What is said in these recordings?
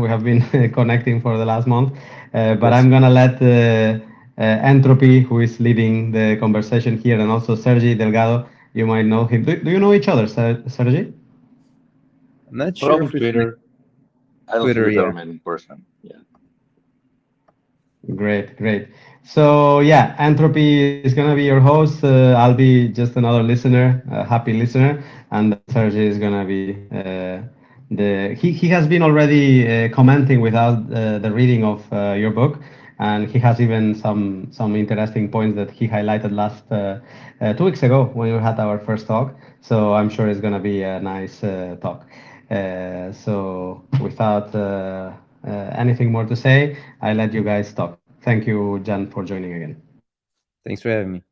have been connecting for the last month. But Yes. I'm gonna let Entropy, who is leading the conversation here, and also Sergi Delgado. You might know him. Do you know each other, Sergi? I'm not sure From if we've met Twitter. I don't think Twitter. we've Yeah. ever met in person. Yeah. Great, great. So yeah, Entropy is gonna be your host. I'll be just another listener, a happy listener, and then Sergey is gonna be he has been already commenting without the reading of your book, and he has even some interesting points that he highlighted last 2 weeks ago when we had our first talk. So I'm sure it's gonna be a nice talk. So without anything more to say, I let you guys talk. Thank you, Jan, for joining again. Thanks for having me.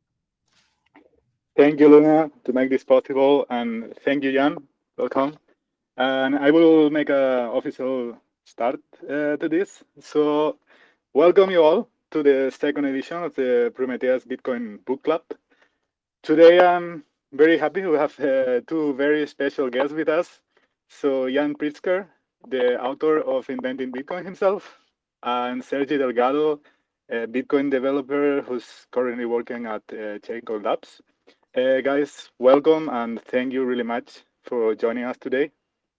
Thank you, Luna, to make this possible, and thank you, Jan. Welcome. And I will make a official start to this. So, welcome you all to the second edition of the Prometheus Bitcoin Book Club. Today, I'm very happy to have two very special guests with us. So, Jan Pritzker, the author of Inventing Bitcoin himself, and Sergi Delgado, a Bitcoin developer who's currently working at Chaincoin Labs. Guys, welcome and thank you really much for joining us today.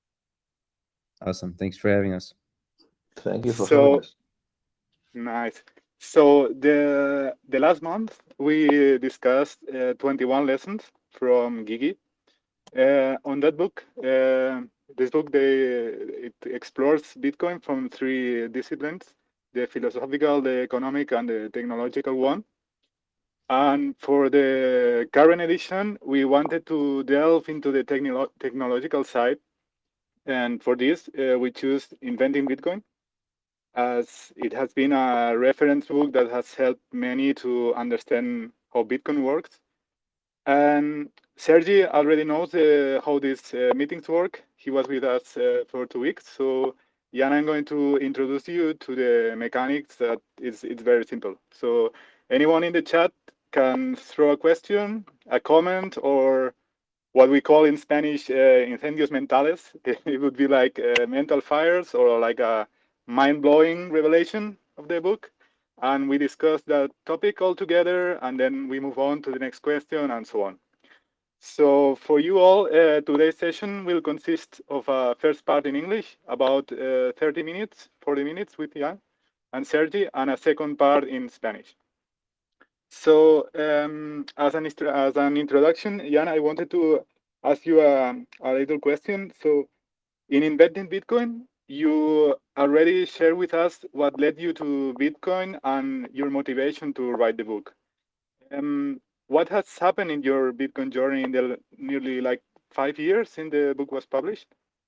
Awesome. Thanks for having us. Thank you for having So us. nice. So the last month we discussed 21 lessons from Gigi. On that book, this book it explores Bitcoin from three disciplines: the philosophical, the economic, and the technological one. And for the current edition, we wanted to delve into the technological side. And for this, we choose Inventing Bitcoin, as it has been a reference book that has helped many to understand how Bitcoin works. And Sergi already knows how these meetings work. He was with us for 2 weeks. So, Jan, I'm going to introduce you to the mechanics that it's very simple. So, anyone in the chat can throw a question, a comment, or what we call in Spanish incendios mentales. It would be like mental fires or like a mind-blowing revelation of the book. And we discuss that topic all together, and then we move on to the next question and so on. So for you all, today's session will consist of a first part in English, about 30 minutes, 40 minutes with Jan and Sergi, and a second part in Spanish. So as an introduction, Jan, I wanted to ask you a little question. So in Inventing Bitcoin, you already shared with us what led you to Bitcoin and your motivation to write the book. What has happened in your Bitcoin journey in the nearly like 5 years since the book was published?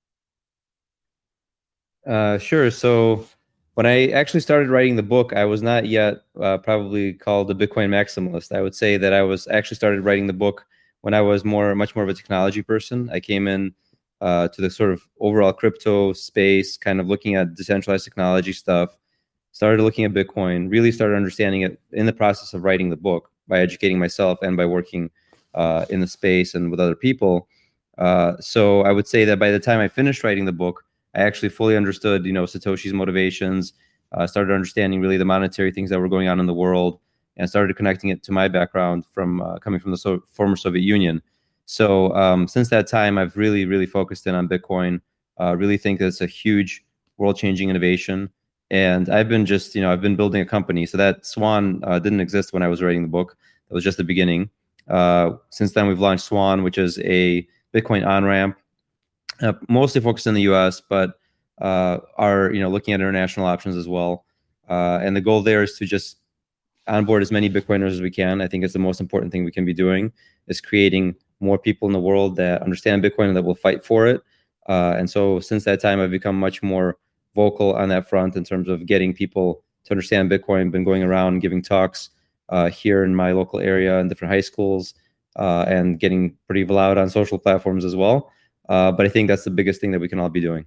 Sure. So when I actually started writing the book, I was not yet probably called a Bitcoin maximalist. I would say that I was actually started writing the book when I was much more of a technology person. I came in to the sort of overall crypto space, kind of looking at decentralized technology stuff, started looking at Bitcoin, really started understanding it in the process of writing the book by educating myself and by working in the space and with other people. So I would say that by the time I finished writing the book, I actually fully understood, Satoshi's motivations, started understanding really the monetary things that were going on in the world, and started connecting it to my background from coming from the former Soviet Union. So since that time, I've really, really focused in on Bitcoin. Really think that it's a huge world-changing innovation. And I've been I've been building a company. So that Swan didn't exist when I was writing the book. That was just the beginning. Since then, we've launched Swan, which is a Bitcoin on-ramp, mostly focused in the U.S., but are looking at international options as well. And the goal there is to just onboard as many Bitcoiners as we can. I think it's the most important thing we can be doing, is creating more people in the world that understand Bitcoin and that will fight for it. And so since that time, I've become much more vocal on that front in terms of getting people to understand Bitcoin. Been going around giving talks here in my local area in different high schools, and getting pretty loud on social platforms as well. But I think that's the biggest thing that we can all be doing.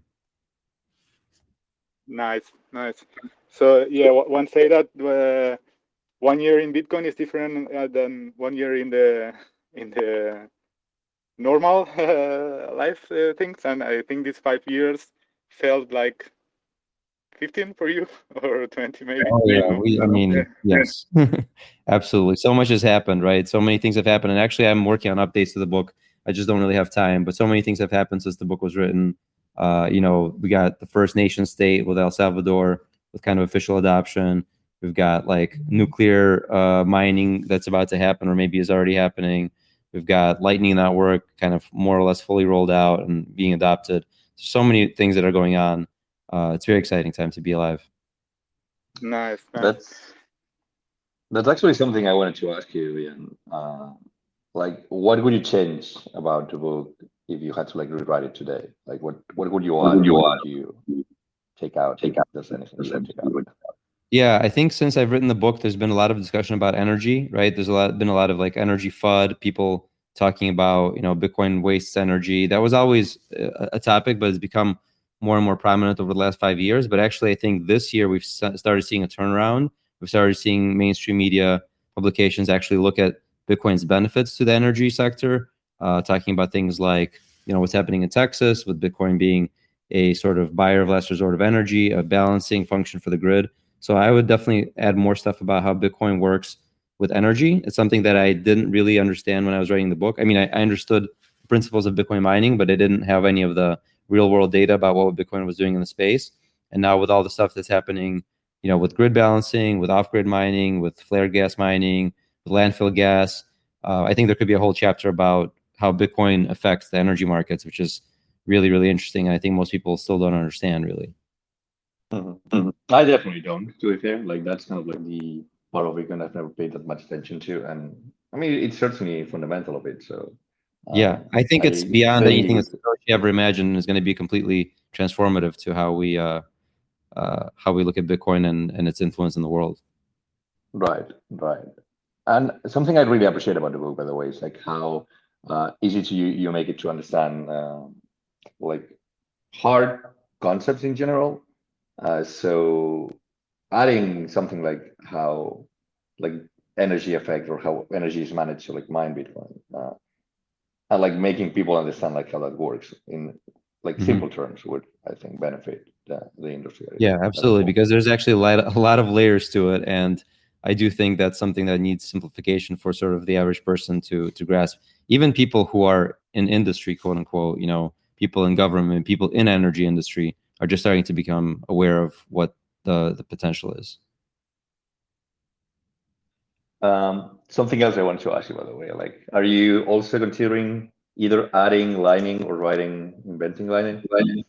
Nice, nice. So yeah, one say that 1 year in Bitcoin is different than 1 year in the normal life things, and I think these 5 years felt like 15 for you or 20 maybe. Oh yeah, I mean, yes, absolutely. So much has happened, right? So many things have happened, and actually, I'm working on updates to the book. I just don't really have time, but so many things have happened since the book was written. We got the first nation state with El Salvador with kind of official adoption. We've got like nuclear mining that's about to happen, or maybe is already happening. We've got Lightning Network kind of more or less fully rolled out and being adopted. So many things that are going on. It's a very exciting time to be alive. Nice. That's actually something I wanted to ask you, Ian. Like, what would you change about the book if you had to like rewrite it today? Like, what would you add? What would you take out? Just anything you would take out. Yeah, I think since I've written the book, there's been a lot of discussion about energy, right? There's been a lot of like energy FUD, people talking about, Bitcoin wastes energy. That was always a topic, but it's become more and more prominent over the last 5 years. But actually, I think this year we've started seeing a turnaround. We've started seeing mainstream media publications actually look at Bitcoin's benefits to the energy sector, talking about things like, what's happening in Texas with Bitcoin being a sort of buyer of last resort of energy, a balancing function for the grid. So I would definitely add more stuff about how Bitcoin works with energy. It's something that I didn't really understand when I was writing the book. I mean, I understood the principles of Bitcoin mining, but I didn't have any of the real world data about what Bitcoin was doing in the space. And now with all the stuff that's happening, with grid balancing, with off-grid mining, with flare gas mining, with landfill gas, I think there could be a whole chapter about how Bitcoin affects the energy markets, which is really, really interesting. And I think most people still don't understand really. I definitely don't, to be fair. Like, that's kind of like the part of Bitcoin I've never paid that much attention to. And I mean, it's certainly fundamental of it. So yeah, I think it's beyond anything that Satoshi ever imagined. Is going to be completely transformative to how we look at Bitcoin and its influence in the world. Right. And something I really appreciate about the book, by the way, is like how easy to you make it to understand like hard concepts in general. So adding something like how like energy effect or how energy is managed to like mine Bitcoin, and like making people understand like how that works in like simple terms would, I think, benefit the industry. Yeah, absolutely, because there's actually a lot of layers to it, and I do think that's something that needs simplification for sort of the average person to grasp. Even people who are in industry, quote unquote, people in government, people in energy industry are just starting to become aware of what the potential is. Something else I want to ask you, by the way, like, are you also considering either adding Lightning or inventing Lightning?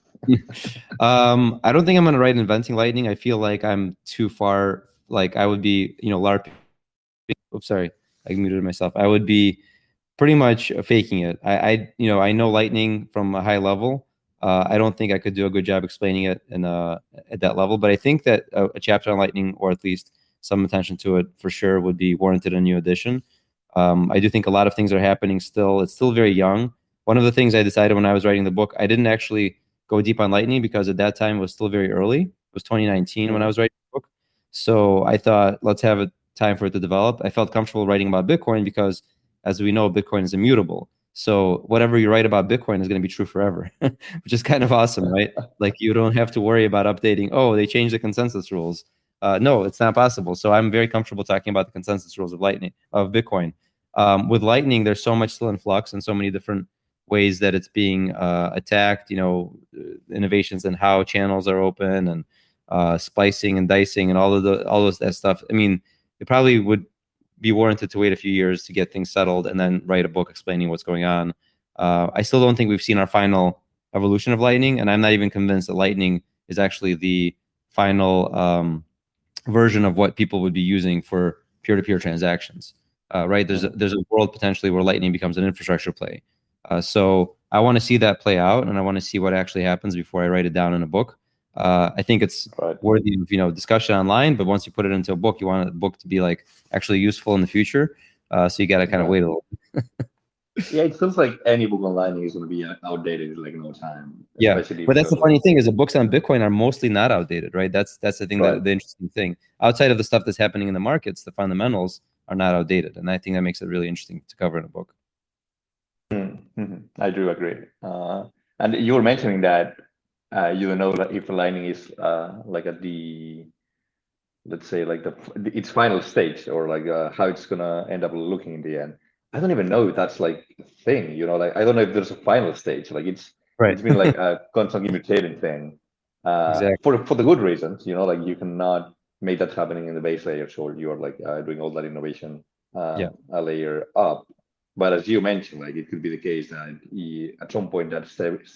I don't think I'm going to write inventing Lightning. I feel like I'm too far. Like I would be, LARP. Oops, sorry, I muted myself. I would be pretty much faking it. I know Lightning from a high level. I don't think I could do a good job explaining it at that level, but I think that a chapter on Lightning, or at least some attention to it for sure, would be warranted in a new edition. I do think a lot of things are happening still. It's still very young. One of the things I decided when I was writing the book, I didn't actually go deep on Lightning because at that time it was still very early. It was 2019 when I was writing the book. So I thought, let's have a time for it to develop. I felt comfortable writing about Bitcoin because, as we know, Bitcoin is immutable. So whatever you write about Bitcoin is going to be true forever, which is kind of awesome, right? Like you don't have to worry about updating. Oh, they changed the consensus rules. No, it's not possible. So I'm very comfortable talking about the consensus rules of Bitcoin. With Lightning, there's so much still in flux and so many different ways that it's being attacked. Innovations in how channels are open and splicing and dicing and all that stuff. I mean, it probably would be warranted to wait a few years to get things settled and then write a book explaining what's going on. I still don't think we've seen our final evolution of Lightning, and I'm not even convinced that Lightning is actually the final version of what people would be using for peer-to-peer transactions. Right? There's a world potentially where Lightning becomes an infrastructure play. So I want to see that play out, and I want to see what actually happens before I write it down in a book. I think it's worthy of discussion online, but once you put it into a book, you want the book to be like actually useful in the future. So you got to kind of wait a little. Yeah, it feels like any book online is going to be outdated in like no time. Yeah, but that's the funny thing is the books on Bitcoin are mostly not outdated, right? That's the thing, the interesting thing. Outside of the stuff that's happening in the markets, the fundamentals are not outdated, and I think that makes it really interesting to cover in a book. I do agree. And you were mentioning that you don't know that if the Lightning is like at the, let's say, like its final stage, or like how it's gonna end up looking in the end. I don't even know if that's like a thing, you know, like I don't know if there's a final stage. Like Right. it's been like a constantly mutating thing, Exactly. for the good reasons, you know, like you cannot make that happening in the base layer, so you're like doing all that innovation Yeah. a layer up. But as you mentioned, like it could be the case that at some point that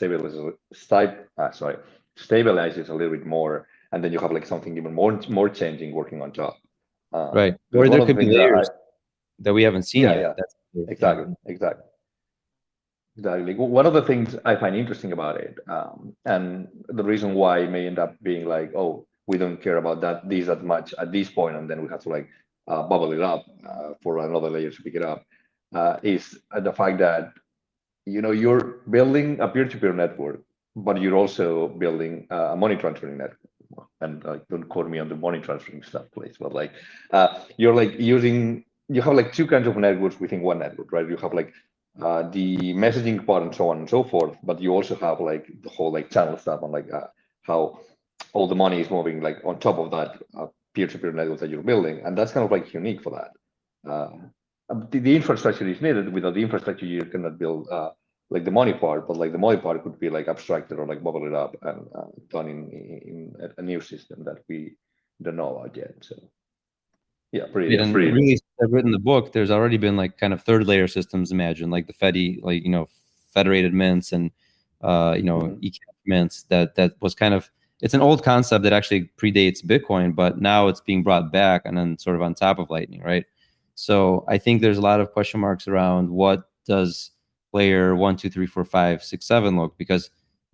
stabilizes a little bit more, and then you have like something even more changing working on top. Right. Because Or one there of the could be things that layers that we haven't seen yet. yeah, That's exactly, exactly. Exactly. One of the things I find interesting about it, and the reason why it may end up being like, oh, we don't care about these that much at this point, and then we have to like bubble it up for another layer to pick it up, is the fact that, you know, you're building a peer-to-peer network, but you're also building a money transferring network. And don't quote me on the money transferring stuff, please. But like, you're like you have like two kinds of networks within one network, right? You have like the messaging part and so on and so forth, but you also have like the whole like channel stuff and like how all the money is moving like on top of that peer-to-peer network that you're building, and that's kind of like unique for that. The infrastructure is needed. Without the infrastructure, you cannot build like the money part, but like the money part could be like abstracted or like bubble it up and done in a new system that we don't know about yet. So yeah, pretty And pretty really, interesting. I've written the book. There's already been like kind of third layer systems imagined, like the like, you know, federated mints and you know, ECAP mints. That was kind of, it's an old concept that actually predates Bitcoin, but now it's being brought back and then sort of on top of Lightning, right? So I think there's a lot of question marks around what does layer 1, 2, 3, 4, 5, 6, 7 look, because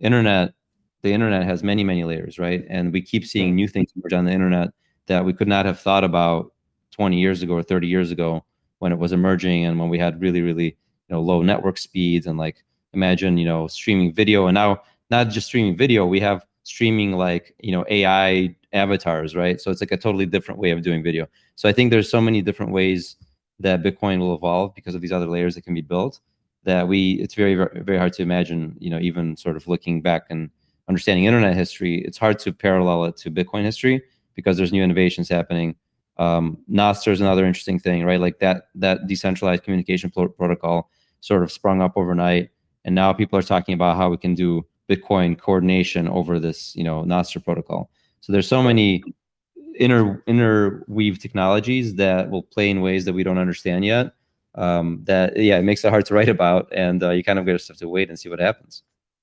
the internet has many layers, right? And we keep seeing new things emerge on the internet that we could not have thought about 20 years ago or 30 years ago when it was emerging, and when we had really, you know, low network speeds, and like, imagine, you know, streaming video. And now not just streaming video, we have streaming like, you know, AI avatars, right? So it's like a totally different way of doing video. So I think there's so many different ways that Bitcoin will evolve because of these other layers that can be built, that it's very hard to imagine, you know, even sort of looking back and understanding internet history, it's hard to parallel it to Bitcoin history because there's new innovations happening. Nostr is another interesting thing, right? Like that decentralized communication protocol sort of sprung up overnight, and now people are talking about how we can do Bitcoin coordination over this, you know, Nostr protocol. So there's so many interweave technologies that will play in ways that we don't understand yet. That it makes it hard to write about, and you kind of just have to wait and see what happens.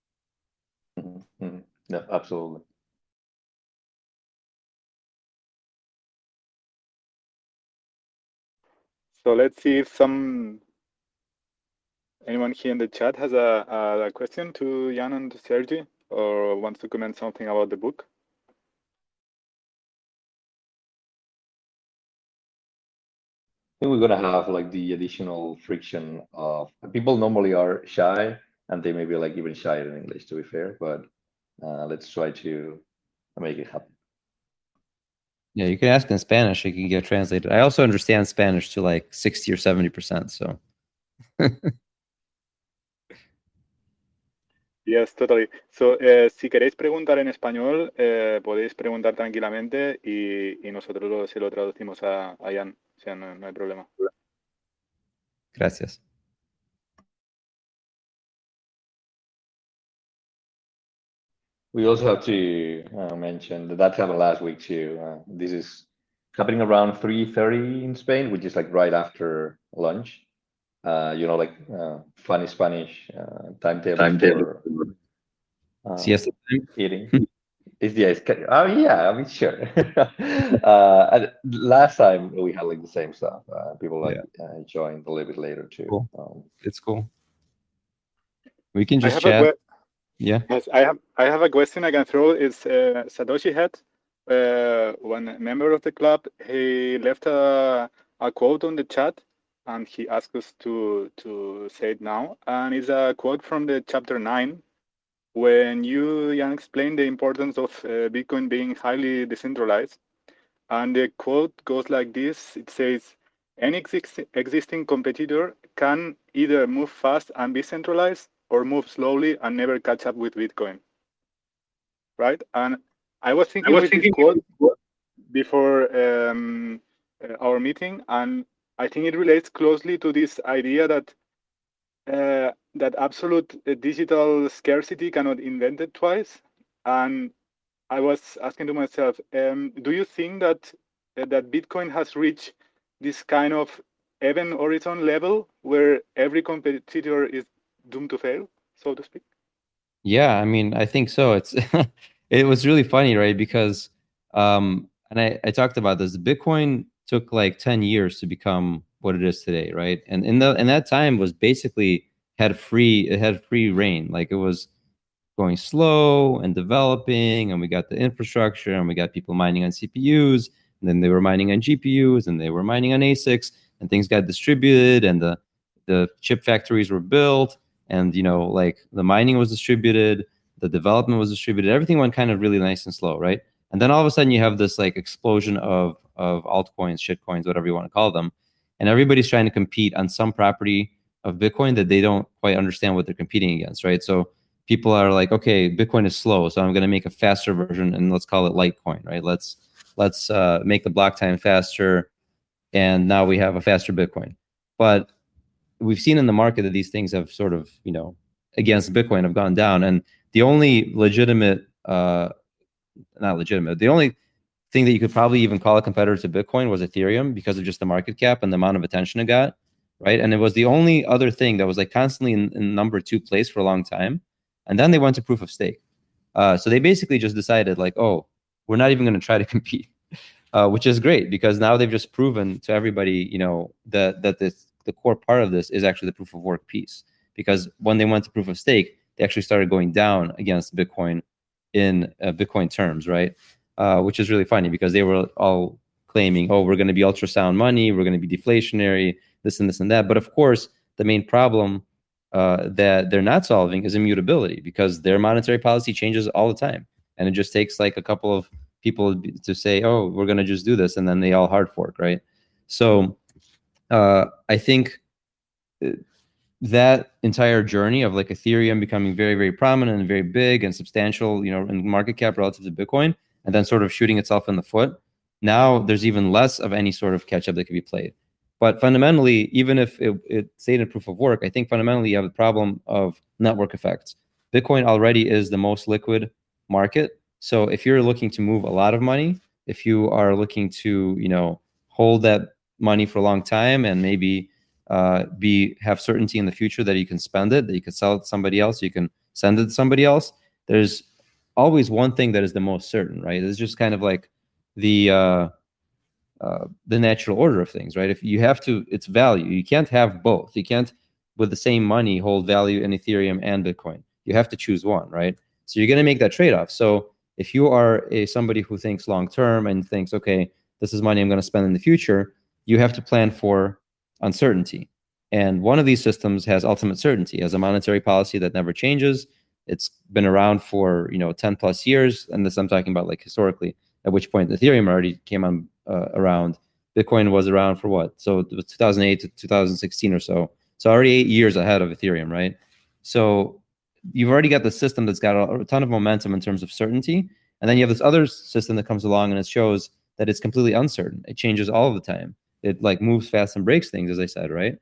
Yeah, absolutely. So let's see if anyone here in the chat has a question to Jan and Sergi, or wants to comment something about the book. I think we're gonna have like the additional friction of people normally are shy, and they may be like even shyer in English, to be fair, but let's try to make it happen. Yeah, you can ask in Spanish, it can get translated. I also understand Spanish to like 60 or 70%, so. Yes, totally. So, si queréis preguntar en español, podéis preguntar tranquilamente y nosotros se lo traducimos a Jan. O sea, no hay problema. Gracias. We also have to mention that happened last week too. This is happening around 3:30 in Spain, which is like right after lunch. You know, like funny Spanish timetable for Siesta time? eating. Oh yeah, I mean sure. And last time we had like the same stuff. People like joined a little bit later too. Cool. It's cool. We can I just have chat. Yeah. Yes, I have a question I can throw. Is Satoshi had one member of the club, he left a quote on the chat, and he asked us to say it now. And it's a quote from the chapter 9, when you, Jan, explained the importance of Bitcoin being highly decentralized. And the quote goes like this. It says, any existing competitor can either move fast and be centralized, or move slowly and never catch up with Bitcoin. right? And I was thinking with this quote before our meeting, and I think it relates closely to this idea that that absolute digital scarcity cannot invent it twice. And I was asking to myself, do you think that that Bitcoin has reached this kind of event horizon level where every competitor is doomed to fail, so to speak? Yeah, I mean, I think so. It's it was really funny, right? Because and I talked about this. Bitcoin took like 10 years to become what it is today, right? And in that time was basically had free reign. Like it was going slow and developing, and we got the infrastructure, and we got people mining on CPUs, and then they were mining on GPUs, and they were mining on ASICs, and things got distributed, and the chip factories were built, and like the mining was distributed, the development was distributed, everything went kind of really nice and slow, right? And then all of a sudden you have this like explosion of altcoins, shitcoins, whatever you want to call them, and everybody's trying to compete on some property of Bitcoin that they don't quite understand what they're competing against, right? So people are like, okay, Bitcoin is slow, so I'm going to make a faster version, and let's call it Litecoin, right? Let's make the block time faster, and now we have a faster Bitcoin. But we've seen in the market that these things have sort of, against Bitcoin have gone down, and the only legitimate, not legitimate, the only thing that you could probably even call a competitor to Bitcoin was Ethereum because of just the market cap and the amount of attention it got, right? And it was the only other thing that was like constantly in number 2 place for a long time. And then they went to proof of stake. So they basically just decided like, oh, we're not even going to try to compete, which is great because now they've just proven to everybody, that the core part of this is actually the proof of work piece. Because when they went to proof of stake, they actually started going down against Bitcoin in Bitcoin terms, right? Which is really funny because they were all claiming, oh, we're going to be ultrasound money, we're going to be deflationary, this and this and that. But of course, the main problem that they're not solving is immutability because their monetary policy changes all the time. And it just takes like a couple of people to say, oh, we're going to just do this. And then they all hard fork, right? So I think that entire journey of like Ethereum becoming very, very prominent and very big and substantial, in market cap relative to Bitcoin, and then sort of shooting itself in the foot. Now there's even less of any sort of catch up that could be played. But fundamentally, even if it stayed in proof of work, I think fundamentally you have the problem of network effects. Bitcoin already is the most liquid market. So if you're looking to move a lot of money, if you are looking to, hold that money for a long time and maybe have certainty in the future that you can spend it, that you can sell it to somebody else, you can send it to somebody else, there's always one thing that is the most certain, right? It's just kind of like the natural order of things, right? If you have to, it's value. You can't have both. You can't, with the same money, hold value in Ethereum and Bitcoin. You have to choose one, right? So you're going to make that trade-off. So if you are somebody who thinks long-term and thinks, okay, this is money I'm going to spend in the future, you have to plan for uncertainty. And one of these systems has ultimate certainty, has a monetary policy that never changes. It's been around for 10 plus years, and this I'm talking about like historically, at which point Ethereum already came on around. Bitcoin was around for what? So 2008 to 2016 or so. So already 8 years ahead of Ethereum, right? So you've already got the system that's got a ton of momentum in terms of certainty, and then you have this other system that comes along and it shows that it's completely uncertain. It changes all of the time. It like moves fast and breaks things, as I said, right?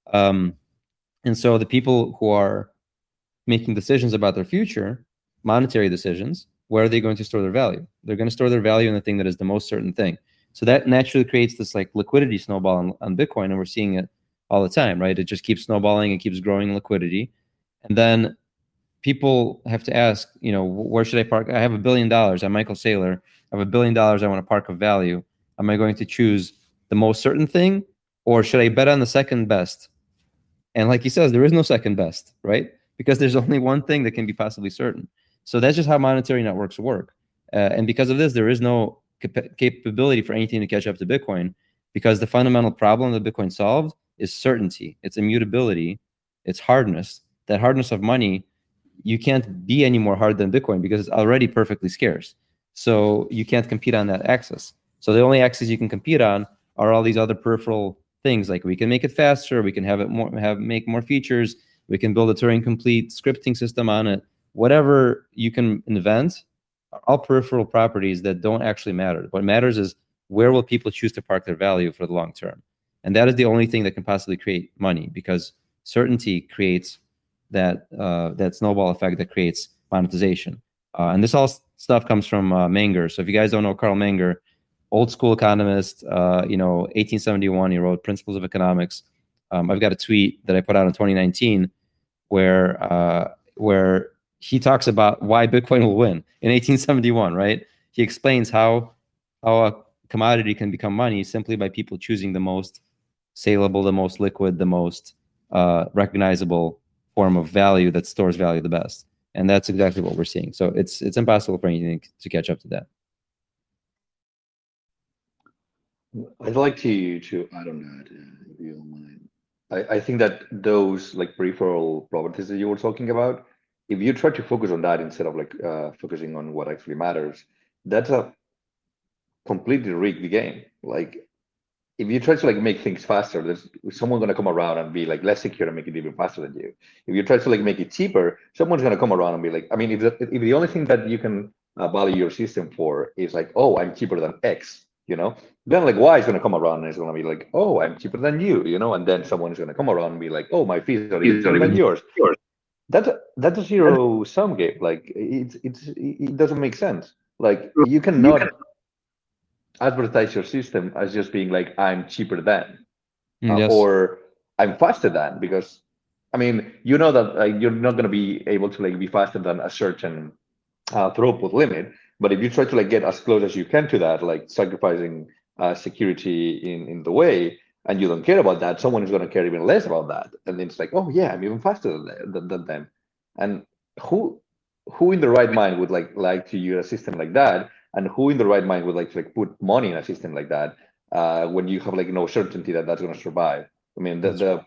And so the people who are making decisions about their future, monetary decisions, where are they going to store their value? They're going to store their value in the thing that is the most certain thing. So that naturally creates this like liquidity snowball on Bitcoin, and we're seeing it all the time, right? It just keeps snowballing, it keeps growing liquidity. And then people have to ask, where should I park? I have $1 billion. I'm Michael Saylor. I have $1 billion. I want to park of value. Am I going to choose the most certain thing, or should I bet on the second best? And like he says, there is no second best, right? Because there's only one thing that can be possibly certain. So that's just how monetary networks work. And because of this, there is no capability for anything to catch up to Bitcoin, because the fundamental problem that Bitcoin solved is certainty. It's immutability. It's hardness. That hardness of money, you can't be any more hard than Bitcoin because it's already perfectly scarce. So you can't compete on that axis. So the only axis you can compete on are all these other peripheral things. Like we can make it faster, we can have it more, make more features, we can build a Turing complete scripting system on it. Whatever you can invent are all peripheral properties that don't actually matter. What matters is where will people choose to park their value for the long term. And that is the only thing that can possibly create money, because certainty creates that snowball effect that creates monetization. And this all stuff comes from Menger. So if you guys don't know Carl Menger, old school economist, 1871, he wrote Principles of Economics. I've got a tweet that I put out in 2019 where he talks about why Bitcoin will win in 1871, right? He explains how a commodity can become money simply by people choosing the most saleable, the most liquid, the most recognizable form of value that stores value the best. And that's exactly what we're seeing. So it's impossible for anything to catch up to that. I'd like to add on that, if you don't mind. I think that those like peripheral properties that you were talking about, if you try to focus on that instead of like focusing on what actually matters, that's a completely rigged game. Like if you try to like make things faster, there's someone gonna come around and be like less secure and make it even faster than you. If you try to like make it cheaper, someone's gonna come around and be like, I mean, if the only thing that you can value your system for is like, oh, I'm cheaper than X, then like Y is gonna come around and it's gonna be like, oh, I'm cheaper than you, and then someone's gonna come around and be like, oh, my fees are even cheaper than yours. That's a zero sum game. Like it doesn't make sense. Like you cannot advertise your system as just being like I'm cheaper than Yes. or I'm faster than, because I mean that you're not going to be able to like be faster than a certain throughput limit, but if you try to like get as close as you can to that, like sacrificing security in the way, and you don't care about that, someone is going to care even less about that, and it's like, oh yeah, I'm even faster than them. And who in the right mind would like to use a system like that? And who in the right mind would like to like put money in a system like that when you have like no certainty that that's going to survive? I mean, the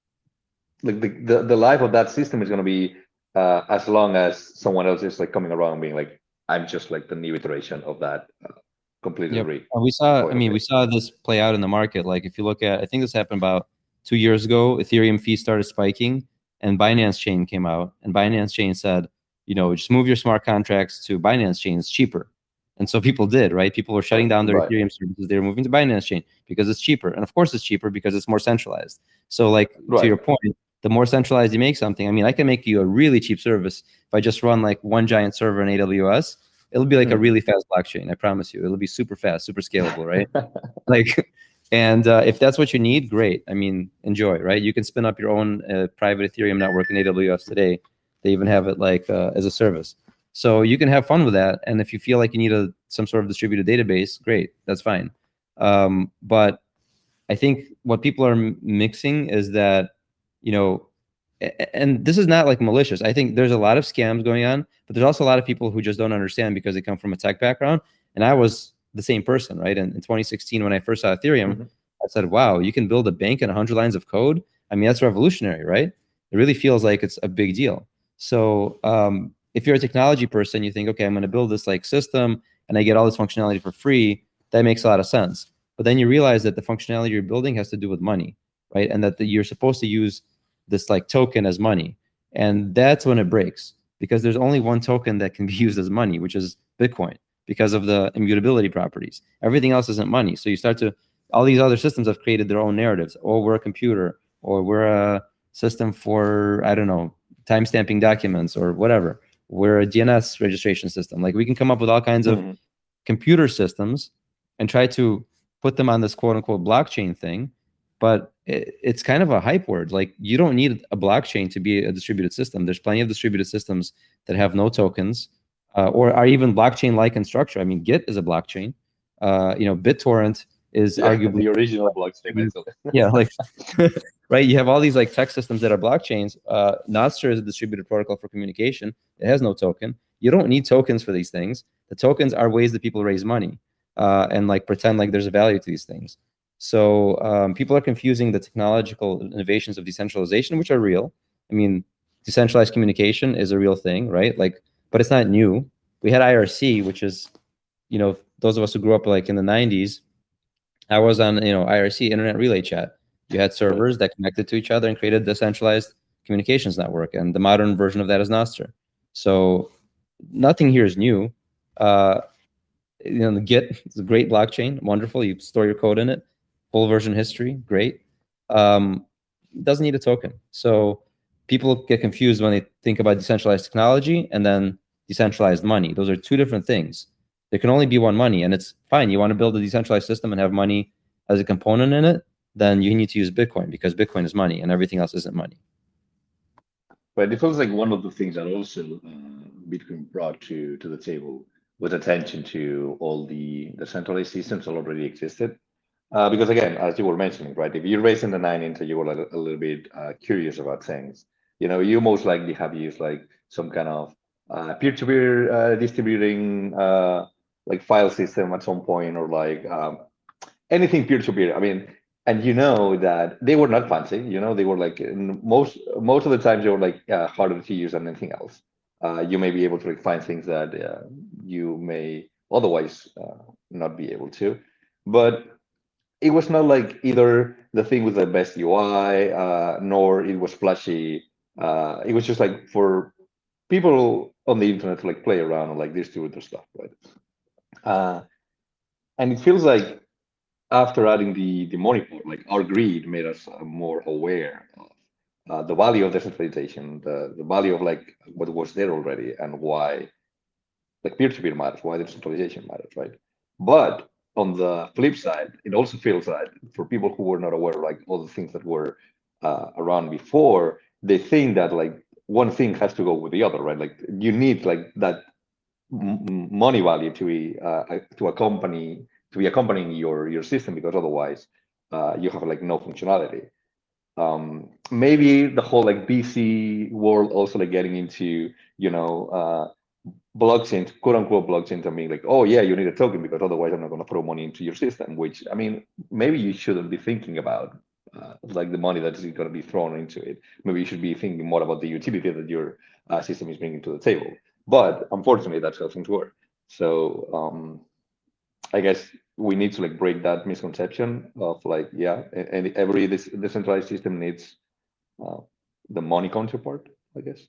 life of that system is going to be as long as someone else is like coming around and being like, I'm just like the new iteration of that completely rigged. And we saw this play out in the market. Like if you look at, I think this happened about 2 years ago, Ethereum fees started spiking and Binance Chain came out, and Binance Chain said, just move your smart contracts to Binance Chain, it's cheaper. And so people did, right? People were shutting down their Ethereum services. They were moving to Binance Chain because it's cheaper. And of course it's cheaper because it's more centralized. So like to your point, the more centralized you make something, I mean, I can make you a really cheap service. If I just run like one giant server in AWS, it'll be like a really fast blockchain. I promise you, it'll be super fast, super scalable, right? And if that's what you need, great. I mean, enjoy, right? You can spin up your own private Ethereum network in AWS today. They even have it like as a service. So you can have fun with that. And if you feel like you need some sort of distributed database, great, that's fine. But I think what people are mixing is that, and this is not like malicious. I think there's a lot of scams going on, but there's also a lot of people who just don't understand because they come from a tech background. And I was the same person, right? And in 2016, when I first saw Ethereum, I said, wow, you can build a bank in 100 lines of code. I mean, that's revolutionary, right? It really feels like it's a big deal. So if you're a technology person, you think, okay, I'm going to build this like system and I get all this functionality for free. That makes a lot of sense. But then you realize that the functionality you're building has to do with money, right? And that you're supposed to use this like token as money. And that's when it breaks, because there's only one token that can be used as money, which is Bitcoin, because of the immutability properties. Everything else isn't money. So you start to, all these other systems have created their own narratives. Oh, we're a computer, or we're a system for, I don't know, timestamping documents or whatever. We're a DNS registration system. Like we can come up with all kinds of computer systems and try to put them on this quote unquote blockchain thing. But it's kind of a hype word. Like you don't need a blockchain to be a distributed system. There's plenty of distributed systems that have no tokens or are even blockchain-like in structure. I mean, Git is a blockchain. BitTorrent is arguably the original blockchain. Yeah, like right. You have all these like tech systems that are blockchains. Nostr is a distributed protocol for communication. It has no token. You don't need tokens for these things. The tokens are ways that people raise money and like pretend like there's a value to these things. So people are confusing the technological innovations of decentralization, which are real. I mean, decentralized communication is a real thing, right? Like, but it's not new. We had IRC, which is, those of us who grew up like in the 90s, I was on, IRC, Internet Relay Chat. You had servers that connected to each other and created a decentralized communications network. And the modern version of that is Nostr. So nothing here is new. The Git is a great blockchain, wonderful. You store your code in it, full version history, great. Doesn't need a token. So people get confused when they think about decentralized technology and then decentralized money. Those are two different things. There can only be one money, and it's fine. You want to build a decentralized system and have money as a component in it, then you need to use Bitcoin, because Bitcoin is money and everything else isn't money. But it feels like one of the things that also Bitcoin brought to the table was attention to all the centralized systems that already existed. Because again, as you were mentioning, right, if you're raising the 9int, you were a little bit curious about things. You most likely have used like some kind of peer-to-peer distributing like file system at some point, or like anything peer-to-peer. I mean, and that they were not fancy. They were like most of the times they were like harder to use than anything else. You may be able to like find things that you may otherwise not be able to, but it was not like either the thing with the best UI, nor it was flashy. It was just like for people on the internet to like play around and like distribute their stuff, right? And it feels like after adding the money part, like our greed made us more aware of the value of decentralization, the value of like what was there already, and why like peer-to-peer matters, why decentralization matters, right? But on the flip side, it also feels like for people who were not aware of like all the things that were around before, they think that like one thing has to go with the other, right? Like you need like that money value to be accompanying your system, because otherwise you have like no functionality. Maybe the whole like BC world also like getting into blockchain, quote unquote blockchain, to being like, oh yeah, you need a token because otherwise I'm not going to throw money into your system. Which, I mean, maybe you shouldn't be thinking about like the money that is going to be thrown into it. Maybe you should be thinking more about the utility that your system is bringing to the table. But unfortunately, that's how things work. So I guess we need to like break that misconception of like, yeah, and every decentralized system needs the money counterpart, I guess.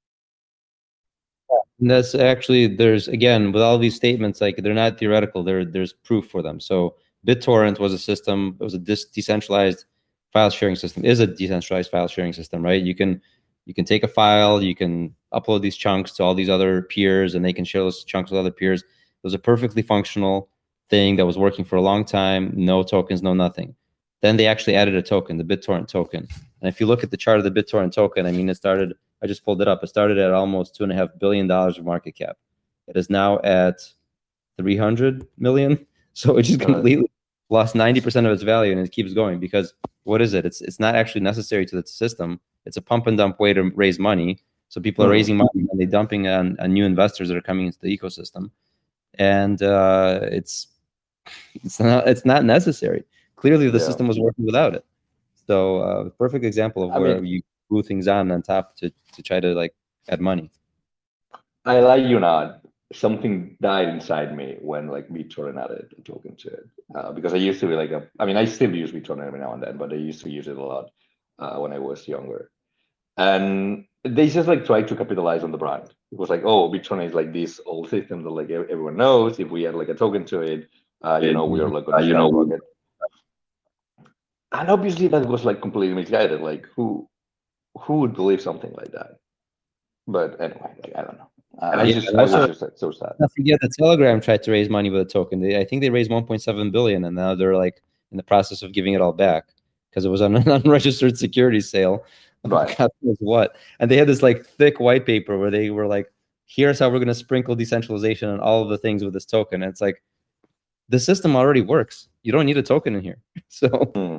And that's actually, there's, again, with all these statements, like they're not theoretical, there's proof for them. So BitTorrent was a system, it was a decentralized file sharing system, is a decentralized file sharing system, right? You can take a file, you can upload these chunks to all these other peers, and they can share those chunks with other peers. It was a perfectly functional thing that was working for a long time, no tokens, no nothing. Then they actually added a token, the BitTorrent token. And if you look at the chart of the BitTorrent token, I mean, I just pulled it up. It started at almost $2.5 billion of market cap. It is now at 300 million. So it just completely lost 90% of its value, and it keeps going because what is it? It's not actually necessary to the system. It's a pump and dump way to raise money. So people are raising money and they're dumping on new investors that are coming into the ecosystem. And it's not necessary. Clearly, the system was working without it. So perfect example of where you glue things on top to try to like add money. I like you not. Something died inside me when like BitTorrent added a token to it, because I used to be like I still use BitTorrent every now and then, but I used to use it a lot when I was younger. And they just like tried to capitalize on the brand. It was like, oh, BitTorrent is like this old system that like everyone knows. If we add like a token to it, we are like on the rocket. And obviously that was like completely misguided. Like who would believe something like that? But anyway, like, I don't know. I was just so sad. Don't forget that Telegram tried to raise money with a token. I think they raised 1.7 billion, and now they're like in the process of giving it all back because it was on an unregistered securities sale. Right. God knows what. And they had this like thick white paper where they were like, here's how we're going to sprinkle decentralization on all of the things with this token. And it's like, the system already works. You don't need a token in here. So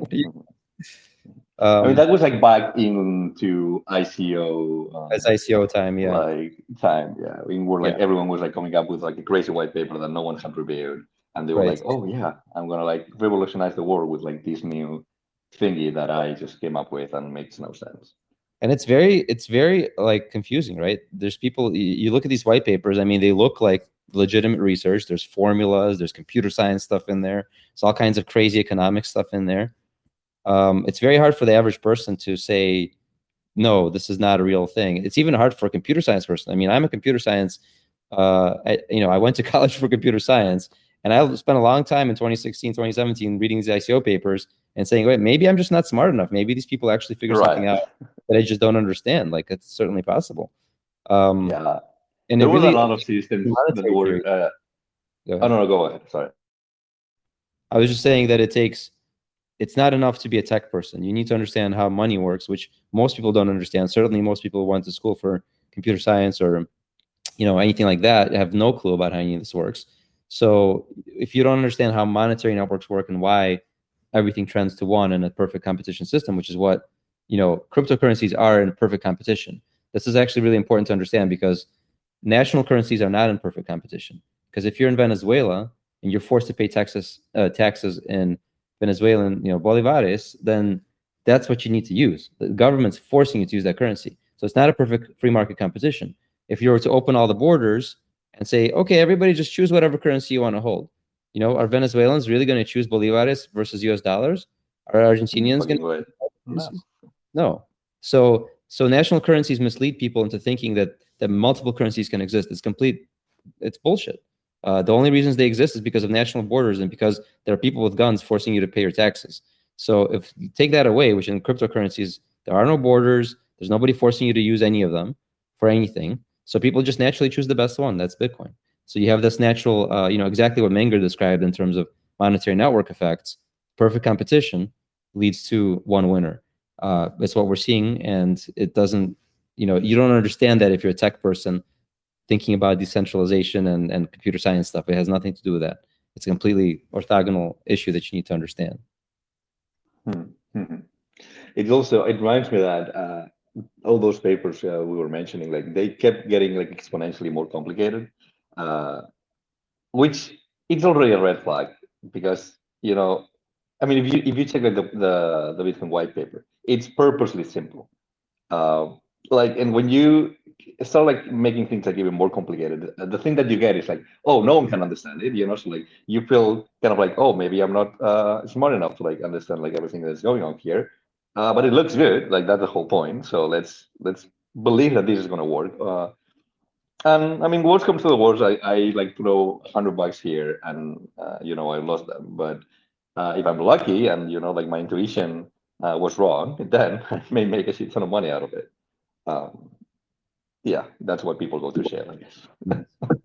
I mean, that was like back into ICO. As ICO time, yeah. I mean, we're like everyone was like coming up with like a crazy white paper that no one had reviewed, and they were like, "Oh yeah, I'm gonna like revolutionize the world with like this new thingy that I just came up with and makes no sense." And it's very like confusing, right? There's people. You look at these white papers. I mean, they look like legitimate research. There's formulas. There's computer science stuff in there. There's all kinds of crazy economic stuff in there. It's very hard for the average person to say, no, this is not a real thing. It's even hard for a computer science person. I mean, I'm a computer science I went to college for computer science, and I spent a long time in 2016, 2017 reading these ICO papers and saying, wait, maybe I'm just not smart enough. Maybe these people actually figure something out that I just don't understand. Like, it's certainly possible. Yeah. And there it was really, a lot of systems that were. Oh no, go ahead. Sorry. I was just saying that it's not enough to be a tech person. You need to understand how money works, which most people don't understand. Certainly, most people who went to school for computer science or anything like that have no clue about how any of this works. So if you don't understand how monetary networks work and why everything trends to one in a perfect competition system, which is what cryptocurrencies are in a perfect competition. This is actually really important to understand because national currencies are not in perfect competition. Because if you're in Venezuela and you're forced to pay taxes in Venezuelan bolivares, then that's what you need to use. The government's forcing you to use that currency. So it's not a perfect free market competition. If you were to open all the borders and say, okay, everybody just choose whatever currency you want to hold. Are Venezuelans really going to choose bolivares versus US dollars? Are Argentinians going to? No. So national currencies mislead people into thinking that multiple currencies can exist. It's bullshit. The only reasons they exist is because of national borders and because there are people with guns forcing you to pay your taxes. So if you take that away, which in cryptocurrencies, there are no borders, there's nobody forcing you to use any of them for anything. So people just naturally choose the best one. That's Bitcoin. So you have this natural, exactly what Menger described in terms of monetary network effects. Perfect competition leads to one winner. It's what we're seeing, and it doesn't, you don't understand that if you're a tech person thinking about decentralization and computer science stuff. It has nothing to do with that. It's a completely orthogonal issue that you need to understand. Mm-hmm. It reminds me that all those papers we were mentioning, like they kept getting like exponentially more complicated, which it's already a red flag because I mean, if you check like the Bitcoin white paper, it's purposely simple. And when you start like making things like even more complicated, the thing that you get is like, oh, no one can understand it. So like you feel kind of like, oh, maybe I'm not smart enough to like understand like everything that's going on here. But it looks good. Like that's the whole point. So let's believe that this is going to work. And I mean, worst comes to the worst, I like throw $100 here, and I lost them. But if I'm lucky, and like my intuition was wrong, then I may make a shit ton of money out of it. Yeah, that's why people go to share, I guess.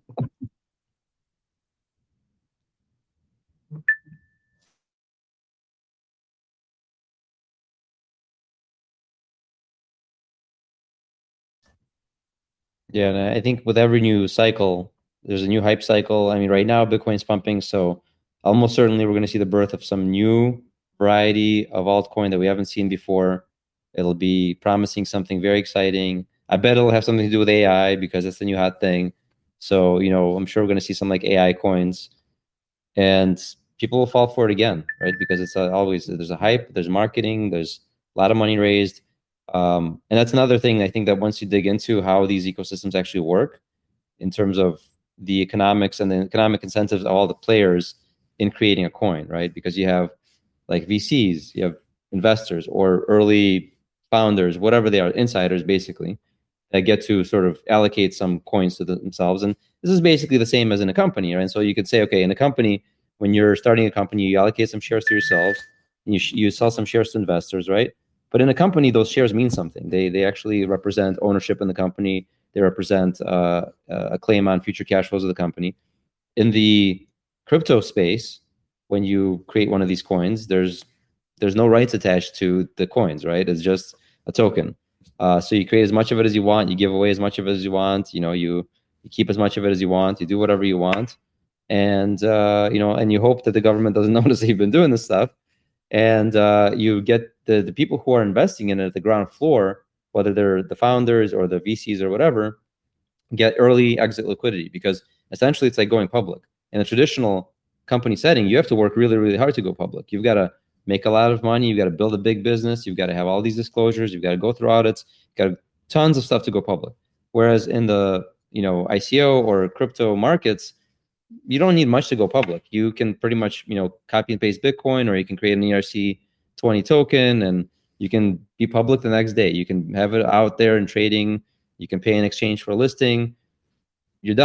Yeah, and I think with every new cycle, there's a new hype cycle. I mean, right now Bitcoin's pumping, so almost certainly we're going to see the birth of some new variety of altcoin that we haven't seen before. It'll be promising something very exciting. I bet it'll have something to do with AI because it's the new hot thing. So, I'm sure we're going to see some like AI coins, and people will fall for it again, right? Because it's always, there's a hype, there's marketing, there's a lot of money raised. And that's another thing I think that once you dig into how these ecosystems actually work in terms of the economics and the economic incentives of all the players in creating a coin, right? Because you have like VCs, you have investors or early founders, whatever they are, insiders basically, that get to sort of allocate some coins to themselves. And this is basically the same as in a company, right? And so you could say, okay, in a company, when you're starting a company, you allocate some shares to yourselves, and you sell some shares to investors, right? But in a company, those shares mean something. They actually represent ownership in the company. They represent a claim on future cash flows of the company. In the crypto space, when you create one of these coins, there's no rights attached to the coins, right? It's just a token. So you create as much of it as you want. You give away as much of it as you want. You keep as much of it as you want. You do whatever you want, and and you hope that the government doesn't notice that you've been doing this stuff. And you get the people who are investing in it at the ground floor, whether they're the founders or the VCs or whatever, get early exit liquidity, because essentially it's like going public. In a traditional company setting, you have to work really, really hard to go public. You've got to make a lot of money. You've got to build a big business. You've got to have all these disclosures. You've got to go through audits. You've got tons of stuff to go public. Whereas in the ICO or crypto markets, you don't need much to go public. You can pretty much copy and paste Bitcoin, or you can create an ERC-20 token, and you can be public the next day. You can have it out there in trading. You can pay in exchange for a listing. You're done.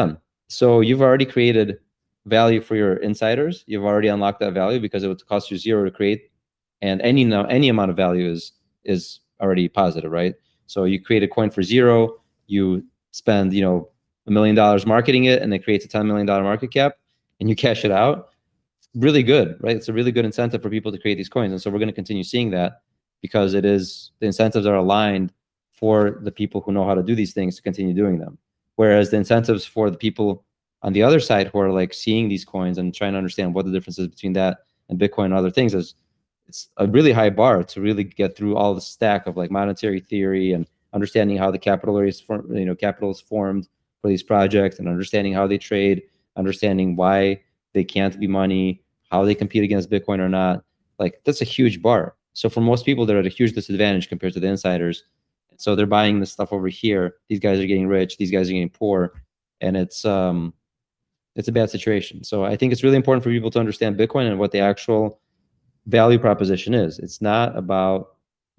So you've already created value for your insiders. You've already unlocked that value because it would cost you $0 to create, and any amount of value is already positive, right? So you create a coin for $0, you spend $1 million marketing it, and it creates a $10 million market cap, and you cash it out. Really good, right? It's a really good incentive for people to create these coins, and so we're going to continue seeing that because the incentives are aligned for the people who know how to do these things to continue doing them. Whereas the incentives for the people on the other side who are like seeing these coins and trying to understand what the difference is between that and Bitcoin and other things it's a really high bar to really get through all the stack of like monetary theory and understanding how the capital is formed for these projects and understanding how they trade, understanding why they can't be money, how they compete against Bitcoin or not. Like that's a huge bar. So for most people, they're at a huge disadvantage compared to the insiders. So they're buying this stuff over here. These guys are getting rich. These guys are getting poor, and it's a bad situation. So I think it's really important for people to understand Bitcoin and what the actual value proposition is. It's not about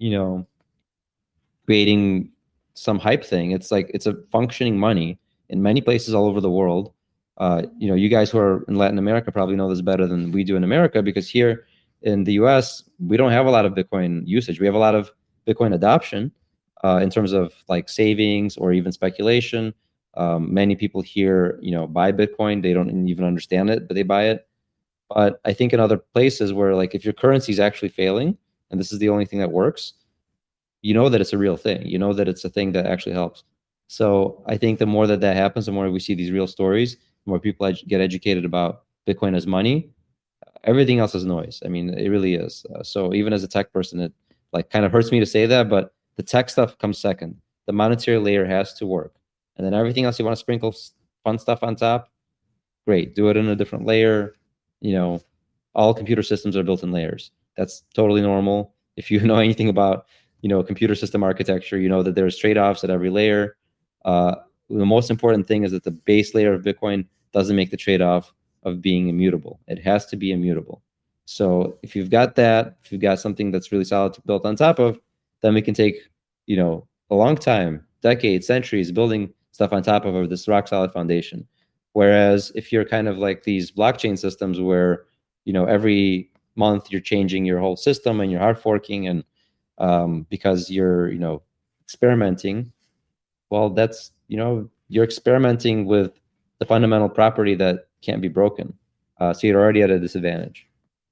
creating some hype thing. It's like it's a functioning money in many places all over the world. You guys who are in Latin America probably know this better than we do in America, because here in the US, we don't have a lot of Bitcoin usage. We have a lot of Bitcoin adoption in terms of like savings or even speculation. Many people here, buy Bitcoin. They don't even understand it, but they buy it. But I think in other places where like if your currency is actually failing and this is the only thing that works, you know that it's a real thing. You know that it's a thing that actually helps. So I think the more that happens, the more we see these real stories, the more people get educated about Bitcoin as money. Everything else is noise. I mean, it really is. So even as a tech person, it like kind of hurts me to say that, but the tech stuff comes second. The monetary layer has to work. And then everything else you want to sprinkle fun stuff on top, great. Do it in a different layer. All computer systems are built in layers. That's totally normal. If you know anything about computer system architecture, you know that there's trade-offs at every layer. The most important thing is that the base layer of Bitcoin doesn't make the trade-off of being immutable. It has to be immutable. So if you've got that, if you've got something that's really solid built on top of, then we can take a long time, decades, centuries, building stuff on top of this rock solid foundation. Whereas if you're kind of like these blockchain systems where every month you're changing your whole system and you're hard forking and because you're experimenting, well, that's you're experimenting with the fundamental property that can't be broken, so you're already at a disadvantage.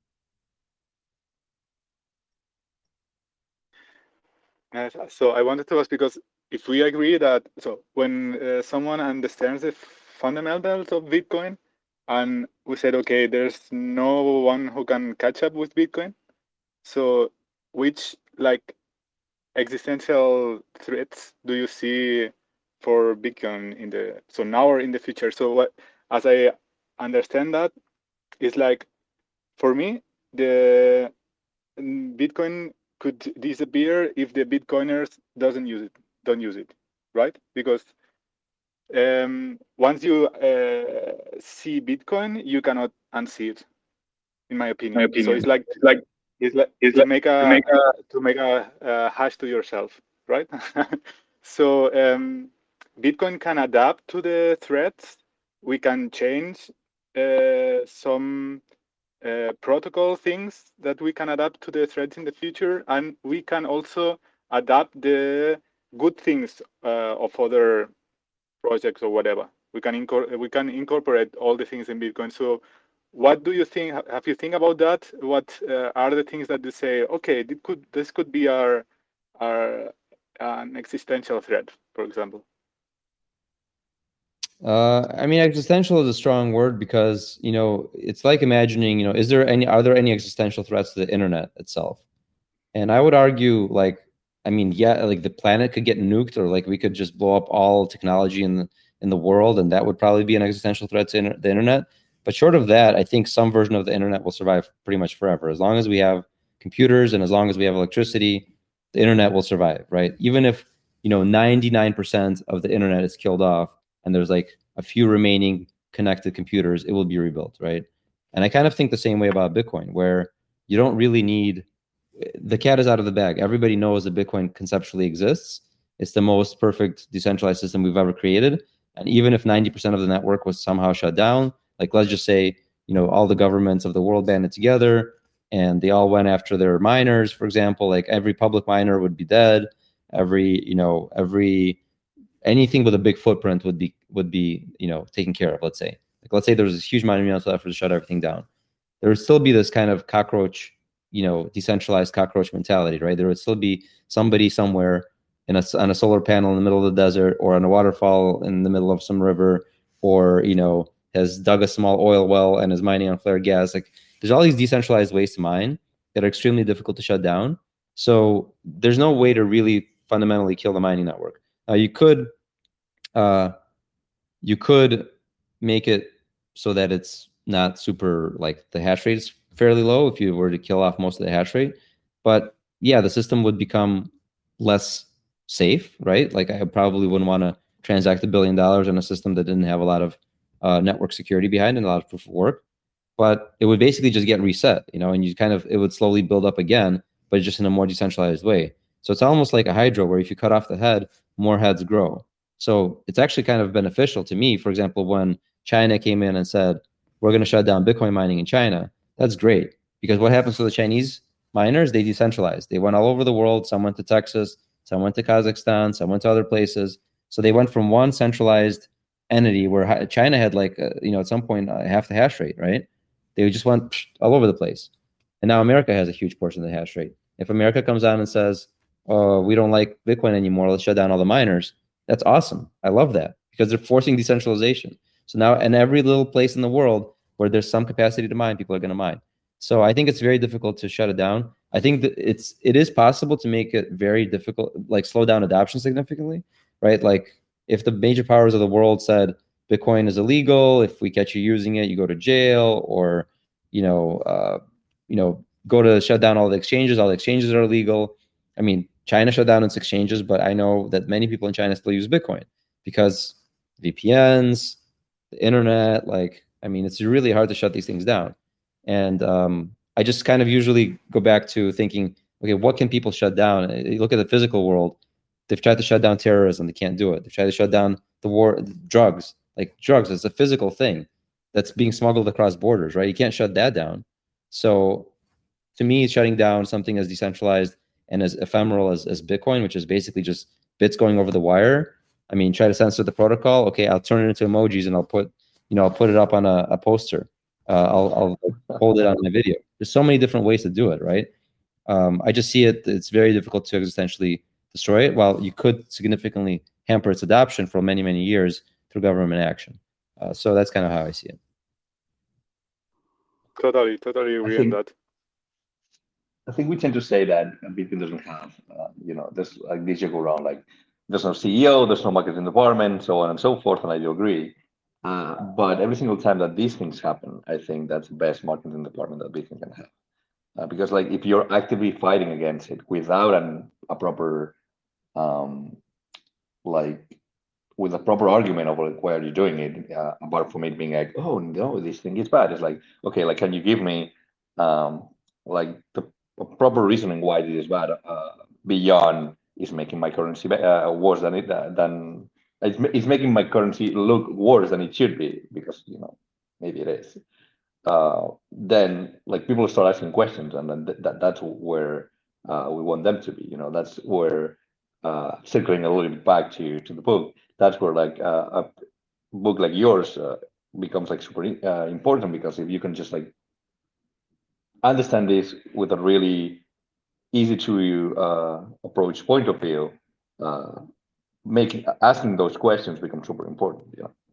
So I wanted to ask, because if we agree that when someone understands the fundamentals of Bitcoin and we said, okay, there's no one who can catch up with Bitcoin, so which like existential threats do you see for Bitcoin now or in the future? So what, as I understand that, is like, for me, the Bitcoin could disappear if the Bitcoiners don't use it, right? Because once you see Bitcoin, you cannot unsee it, in my opinion. So it's like to make a hash to yourself, right? So Bitcoin can adapt to the threats. We can change some protocol things that we can adapt to the threats in the future, and we can also adapt the good things of other projects or whatever. We can incorporate all the things in Bitcoin. So what do you think? Have you think about that? What are the things that you say, okay, this could be our an existential threat, for example? I mean, existential is a strong word because, it's like imagining, are there any existential threats to the internet itself? And I would argue like the planet could get nuked, or like we could just blow up all technology in the world, and that would probably be an existential threat to the internet. But short of that, I think some version of the internet will survive pretty much forever. As long as we have computers and as long as we have electricity, the internet will survive, right? Even if 99% of the internet is killed off and there's like a few remaining connected computers, it will be rebuilt, right? And I kind of think the same way about Bitcoin, where you don't really need, the cat is out of the bag. Everybody knows that Bitcoin conceptually exists. It's the most perfect decentralized system we've ever created. And even if 90% of the network was somehow shut down, like let's just say, all the governments of the world banded together and they all went after their miners, for example, like every public miner would be dead. Anything with a big footprint would be taken care of. Let's say there was this huge monumental effort to shut everything down. There would still be this kind of cockroach, decentralized cockroach mentality, right? There would still be somebody somewhere on a solar panel in the middle of the desert, or on a waterfall in the middle of some river, or has dug a small oil well and is mining on flared gas. Like there's all these decentralized ways to mine that are extremely difficult to shut down. So there's no way to really fundamentally kill the mining network. You could make it so that it's not super, like the hash rate is fairly low if you were to kill off most of the hash rate. But yeah, the system would become less safe, right? Like I probably wouldn't want to transact $1 billion in a system that didn't have a lot of network security behind it and a lot of proof of work. But it would basically just get reset, and it would slowly build up again, but just in a more decentralized way. So it's almost like a hydra where if you cut off the head, more heads grow. So it's actually kind of beneficial to me. For example, when China came in and said, we're going to shut down Bitcoin mining in China, that's great. Because what happens to the Chinese miners? They decentralized. They went all over the world. Some went to Texas, some went to Kazakhstan, some went to other places. So they went from one centralized entity where China had at some point half the hash rate, right? They just went all over the place. And now America has a huge portion of the hash rate. If America comes out and says, we don't like Bitcoin anymore, let's shut down all the miners, that's awesome. I love that because they're forcing decentralization. So now in every little place in the world where there's some capacity to mine, people are going to mine. So I think it's very difficult to shut it down. I think that it is possible to make it very difficult, like slow down adoption significantly, right? Like if the major powers of the world said Bitcoin is illegal, if we catch you using it, you go to jail, or go to shut down all the exchanges. All the exchanges are illegal. I mean, China shut down its exchanges, but I know that many people in China still use Bitcoin because VPNs, the internet, it's really hard to shut these things down. And I just kind of usually go back to thinking, okay, what can people shut down? You look at the physical world. They've tried to shut down terrorism. They can't do it. They've tried to shut down the war, drugs. Like drugs is a physical thing that's being smuggled across borders, right? You can't shut that down. So to me, shutting down something as decentralized and as ephemeral as Bitcoin, which is basically just bits going over the wire. I mean, try to censor the protocol. Okay, I'll turn it into emojis and I'll put it up on a poster. I'll hold it on my video. There's so many different ways to do it, right? I just see it's very difficult to existentially destroy it, while you could significantly hamper its adoption for many, many years through government action. So that's kind of how I see it. Totally agree on that. I think we tend to say that Bitcoin doesn't have, there's like this you go around, like there's no CEO, there's no marketing department, so on and so forth, and I do agree. But every single time that these things happen, I think that's the best marketing department that Bitcoin can have. Because like if you're actively fighting against it without a proper, with a proper argument of like, why are you doing it, apart from it being like, oh no, this thing is bad. It's like, okay, like can you give me like the proper reasoning why this is bad, beyond is making my currency worse than it's making my currency look worse than it should be, because maybe it is. Then like people start asking questions, and then that's where we want them to be. That's where circling a little bit back to the book. That's where like a book like yours becomes like super important, because if you can just like understand this with a really easy to approach point of view, asking those questions becomes super important.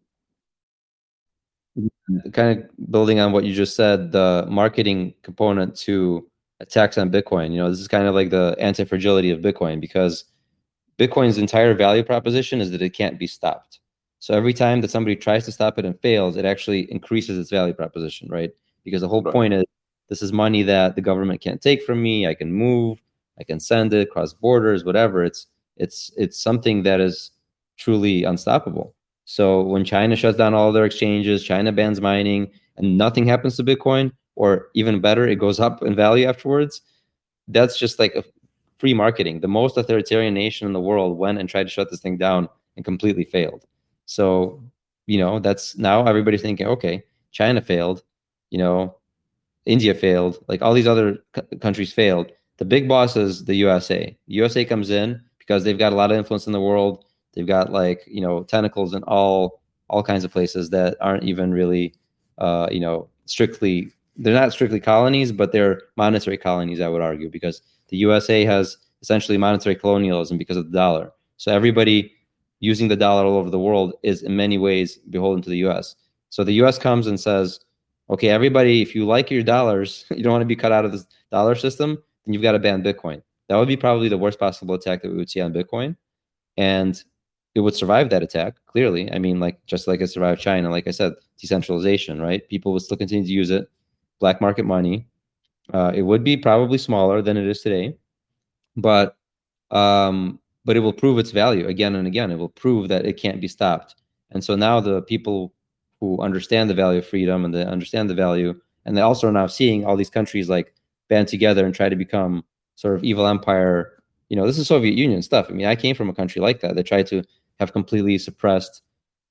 Kind of building on what you just said, the marketing component to attacks on Bitcoin, this is kind of like the anti-fragility of Bitcoin, because Bitcoin's entire value proposition is that it can't be stopped. So every time that somebody tries to stop it and fails, it actually increases its value proposition, right? Because the whole point is, this is money that the government can't take from me. I can move, I can send it across borders, whatever. It's something that is truly unstoppable. So when China shuts down all their exchanges, China bans mining, and nothing happens to Bitcoin, or even better, it goes up in value afterwards, that's just like a free marketing. The most authoritarian nation in the world went and tried to shut this thing down and completely failed. So, that's now everybody's thinking, okay, China failed, India failed, like all these other countries failed. The big boss is the USA. The USA comes in because they've got a lot of influence in the world. They've got tentacles in all kinds of places that aren't even really, strictly. They're not strictly colonies, but they're monetary colonies, I would argue, because the USA has essentially monetary colonialism because of the dollar. So everybody using the dollar all over the world is in many ways beholden to the US. So the US comes and says, okay, everybody, if you like your dollars, you don't want to be cut out of the dollar system, then you've got to ban Bitcoin. That would be probably the worst possible attack that we would see on Bitcoin. And it would survive that attack, clearly. I mean, just like it survived China, like I said, decentralization, right? People would still continue to use it, black market money. It would be probably smaller than it is today, but it will prove its value again and again. It will prove that it can't be stopped. And so now the people who understand the value of freedom and they understand the value, and they also are now seeing all these countries like band together and try to become sort of evil empire. This is Soviet Union stuff. I mean, I came from a country like that. They tried to have completely suppress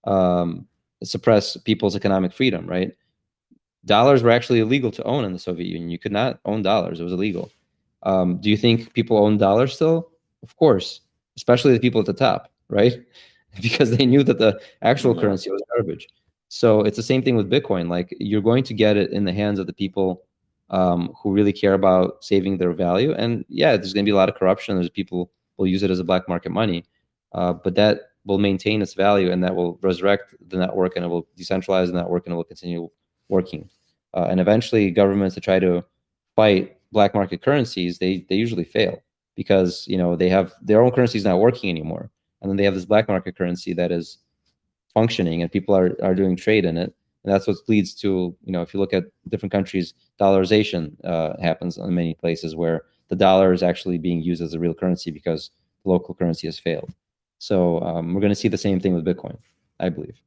people's economic freedom, right? Dollars were actually illegal to own in the Soviet Union. You could not own dollars. It was illegal. Do you think people own dollars still? Of course, especially the people at the top, right? Because they knew that the actual currency was garbage. So it's the same thing with Bitcoin. Like, you're going to get it in the hands of the people who really care about saving their value. And yeah, there's going to be a lot of corruption. There's people will use it as a black market money, but that will maintain its value, and that will resurrect the network, and it will decentralize the network, and it will continue working. And eventually, governments that try to fight black market currencies, they usually fail, because they have their own currency is not working anymore, and then they have this black market currency that is functioning, and people are doing trade in it, and that's what leads to if you look at different countries, dollarization happens in many places where the dollar is actually being used as a real currency because the local currency has failed. So we're going to see the same thing with Bitcoin, I believe.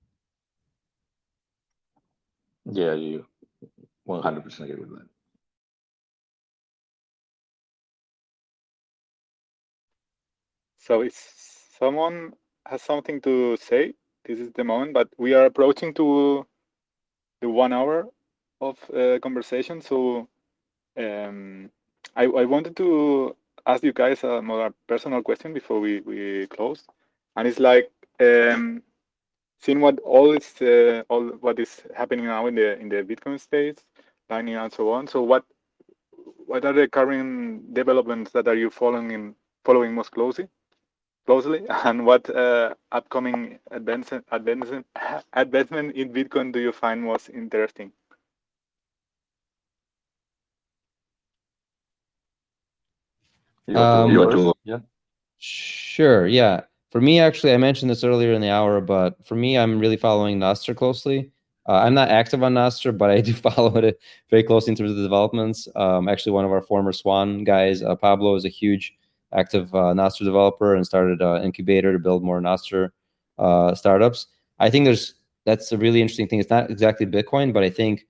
Yeah, you 100% agree with that. So if someone has something to say, this is the moment, but we are approaching to the 1 hour of conversation. So I wanted to ask you guys a more personal question before we close. And it's like, seeing all what is happening now in the Bitcoin space, Lightning and so on. So what are the current developments that are you following most closely, and what upcoming advancement in Bitcoin do you find most interesting? Yeah. Sure. Yeah. For me, actually, I mentioned this earlier in the hour, but for me, I'm really following Nostr closely. I'm not active on Nostr, but I do follow it very closely in terms of the developments. Actually, one of our former Swan guys, Pablo, is a huge active Nostr developer and started an incubator to build more Nostr startups. I think that's a really interesting thing. It's not exactly Bitcoin, but I think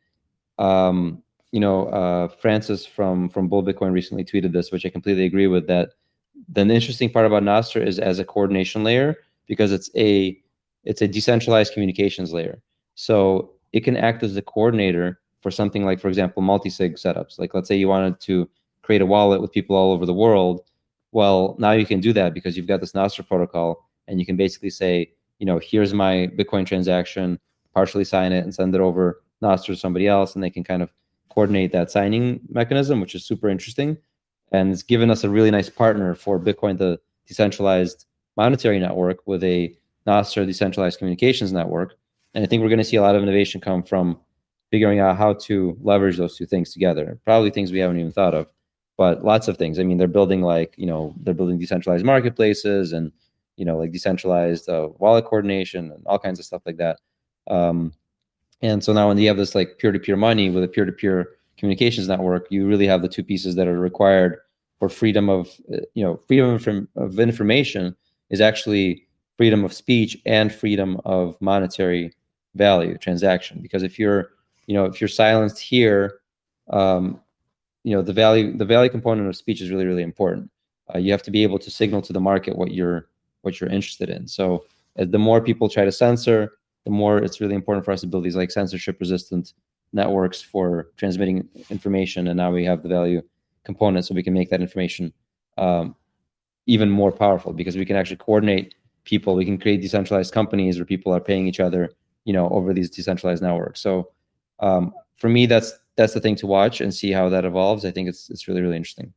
Francis from Bull Bitcoin recently tweeted this, which I completely agree with, that the interesting part about Nostr is as a coordination layer, because it's a decentralized communications layer. So it can act as a coordinator for something like, for example, multi-sig setups. Like, let's say you wanted to create a wallet with people all over the world. Well, now you can do that because you've got this Nostr protocol, and you can basically say, here's my Bitcoin transaction, partially sign it and send it over Nostr to somebody else, and they can kind of coordinate that signing mechanism, which is super interesting. And it's given us a really nice partner for Bitcoin, the decentralized monetary network, with a Nostr decentralized communications network. And I think we're going to see a lot of innovation come from figuring out how to leverage those two things together. Probably things we haven't even thought of, but lots of things. I mean, they're building they're building decentralized marketplaces and, like decentralized wallet coordination and all kinds of stuff like that. And so now when you have this like peer-to-peer money with a peer-to-peer communications network, you really have the two pieces that are required for freedom of information is actually freedom of speech and freedom of monetary value transaction. Because if you're silenced here, the value component of speech is really, really important. You have to be able to signal to the market what you're interested in. So the more people try to censor, the more it's really important for us to build these like censorship-resistant networks for transmitting information. And now we have the value component, so we can make that information even more powerful, because we can actually coordinate people. We can create decentralized companies where people are paying each other, over these decentralized networks. So for me, that's the thing to watch and see how that evolves. I think it's really, really interesting.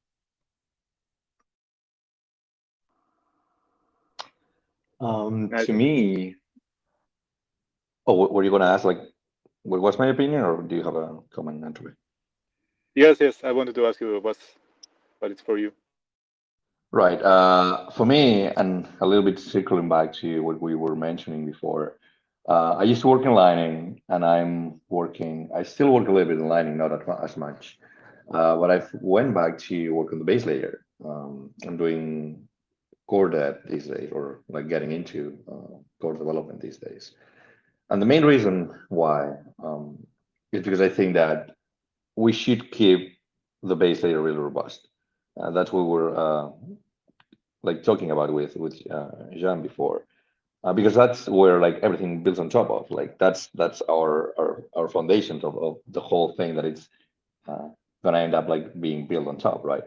To me, were you going to ask, like, what was my opinion, or do you have a comment, Entropy? Yes, I wanted to ask you what it's for you. Right. For me, and a little bit circling back to what we were mentioning before, I used to work in Lightning, and I still work a little bit in Lightning, not as much. But I went back to work on the base layer. I'm doing core dev these days, or like getting into core development these days. And the main reason why is because I think that we should keep the base layer really robust. That's what we're like talking about with Jean before, because that's where like everything builds on top of. Like that's our foundations of the whole thing, that it's gonna end up like being built on top, right?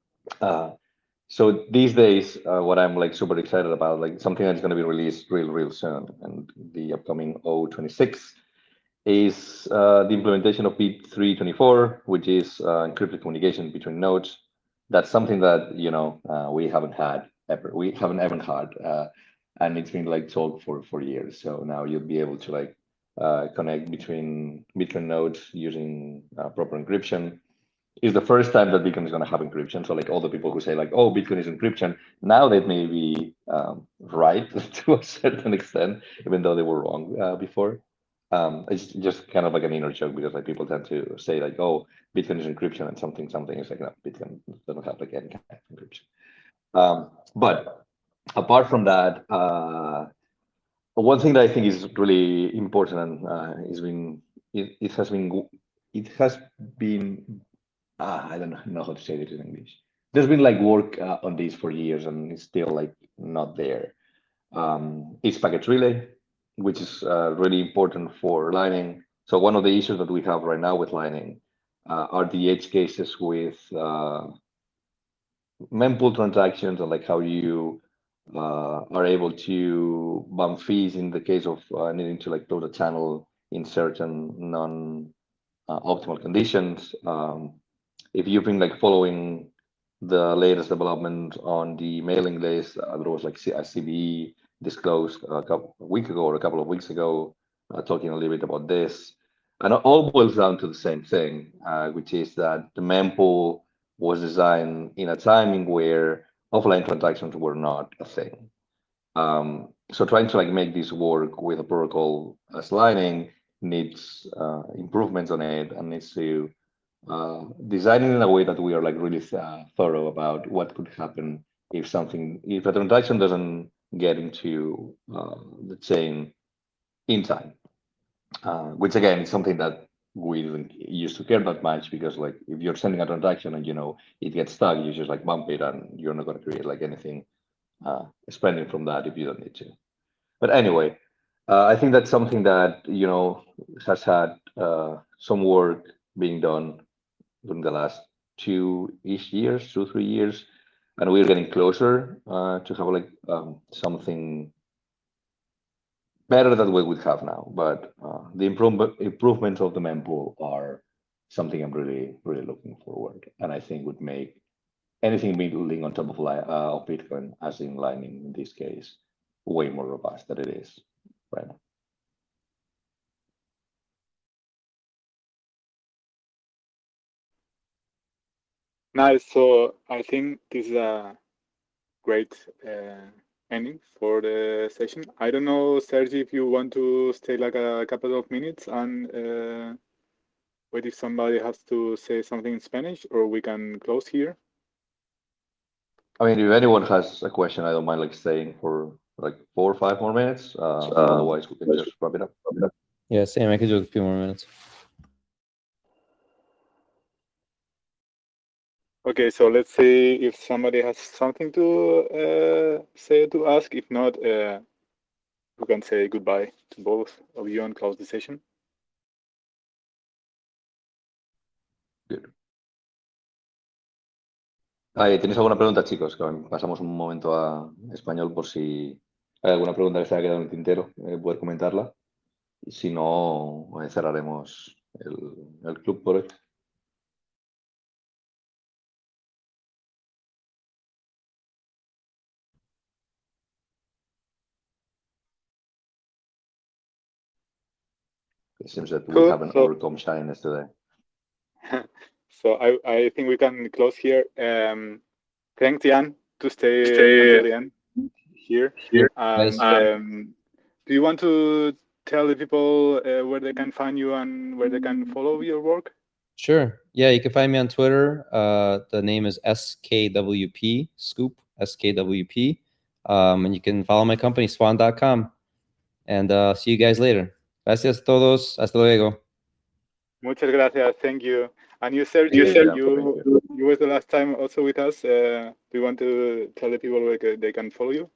So these days, what I'm like super excited about, like something that's going to be released real soon, and the upcoming O26, is the implementation of bit324, which is encrypted communication between nodes. That's something that we haven't had ever. We haven't ever had, and it's been like talked for years. So now you'll be able to like connect between nodes using proper encryption. Is the first time that Bitcoin is going to have encryption. So like all the people who say like, oh, Bitcoin is encryption, now they may be right to a certain extent, even though they were wrong before. It's just kind of like an inner joke, because like people tend to say like, oh, Bitcoin is encryption, and something is like, no, Bitcoin doesn't have like any kind of encryption. But apart from that, one thing that I think is really important, and it has been I don't know how to say it in English. There's been like work on this for years, and it's still like not there. It's packet relay, which is really important for Lightning. So one of the issues that we have right now with Lightning are the edge cases with mempool transactions, and like how you are able to bump fees in the case of needing to like close a channel in certain non-optimal conditions. If you've been like following the latest development on the mailing list, there was like a CVE disclosed a week ago or a couple of weeks ago, talking a little bit about this. And it all boils down to the same thing, which is that the mempool was designed in a timing where offline transactions were not a thing. So trying to like make this work with a protocol as Lightning needs improvements on it, and needs to design it in a way that we are like really thorough about what could happen if a transaction doesn't get into the chain in time. Which again is something that we didn't used to care that much, because like if you're sending a transaction and it gets stuck, you just like bump it, and you're not going to create like anything spending from that if you don't need to. But anyway, I think that's something that has had some work being done during the last 2-3 years, and we're getting closer to have like something better than what we have now. But the improvements of the mempool are something I'm really looking forward, and I think would make anything building on top of Bitcoin, as in Lightning in this case, way more robust than it is right now. Nice. So I think this is a great ending for the session. I don't know, Sergi, if you want to stay like a couple of minutes and wait if somebody has to say something in Spanish, or we can close here. I mean, if anyone has a question, I don't mind like staying for like 4 or 5 more minutes. Otherwise, we can just wrap it up. Yeah, same. I could do a few more minutes. Okay, so let's see if somebody has something to say, to ask. If not, who can say goodbye to both of you and close the session. Good. ¿Tienes alguna pregunta, chicos? Que pasamos un momento a español por si hay alguna pregunta que se haya quedado en el tintero, poder comentarla. Y si no, cerraremos el club por hoy. It seems that we haven't overcome shyness today. So I think we can close here. Thanks, Jan, to stay until the end here. And, do you want to tell the people where they can find you and where they can follow your work? Sure. Yeah, you can find me on Twitter. The name is SKWP, Scoop, SKWP. And you can follow my company, swan.com. And see you guys later. Gracias a todos. Hasta luego. Muchas gracias. Thank you. And you, Sergio, you was the last time also with us. Do you want to tell the people where they can follow you?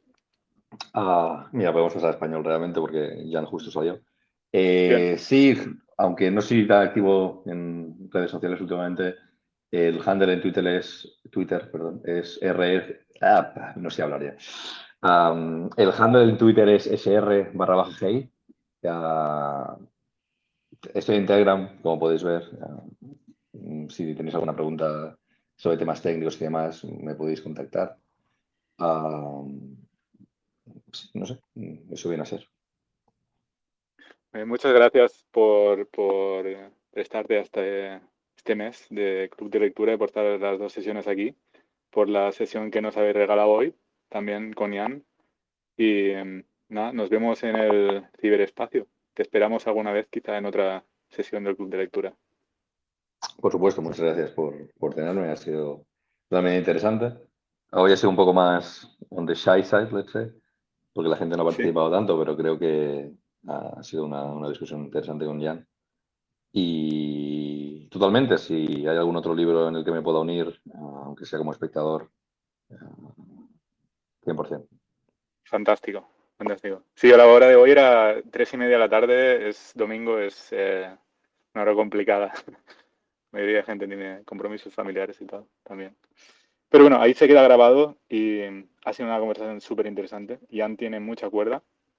Mira, podemos pasar a español realmente porque ya justo salió. Sí, aunque no soy tan activo en redes sociales últimamente, el handle en Twitter es no sé hablar ya. El handle en Twitter es sr_gi. Estoy en Telegram, como podéis ver. Si tenéis alguna pregunta sobre temas técnicos y demás, me podéis contactar. No sé, eso viene a ser. Muchas gracias por prestarte hasta este mes de Club de Lectura y por estar las 2 sesiones aquí, por la sesión que nos habéis regalado hoy, también con Ian. Y nada, nos vemos en el ciberespacio. Te esperamos alguna vez, quizá en otra sesión del Club de Lectura. Por supuesto, muchas gracias por tenerme. Ha sido realmente interesante. Hoy ha sido un poco más on the shy side, let's say, porque la gente no ha participado tanto, pero creo que ha sido una discusión interesante con Jan. Y totalmente, si hay algún otro libro en el que me pueda unir, aunque sea como espectador, 100%. Fantástico, fantástico. Sí, a la hora de hoy era 3:30 de la tarde, es domingo, es una hora complicada. La mayoría de gente tiene compromisos familiares y tal, también. Pero bueno, ahí se queda grabado y ha sido una conversación súper interesante. Jan tiene mucha cuerda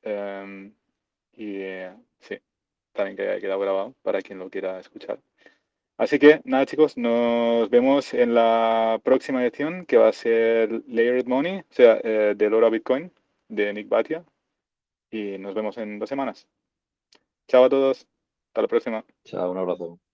y sí, también que haya quedado grabado para quien lo quiera escuchar. Así que nada, chicos, nos vemos en la próxima edición que va a ser Layered Money, o sea, de Lora Bitcoin, de Nick Bhatia. Y nos vemos en 2 semanas. Chao a todos. Hasta la próxima. Chao, un abrazo.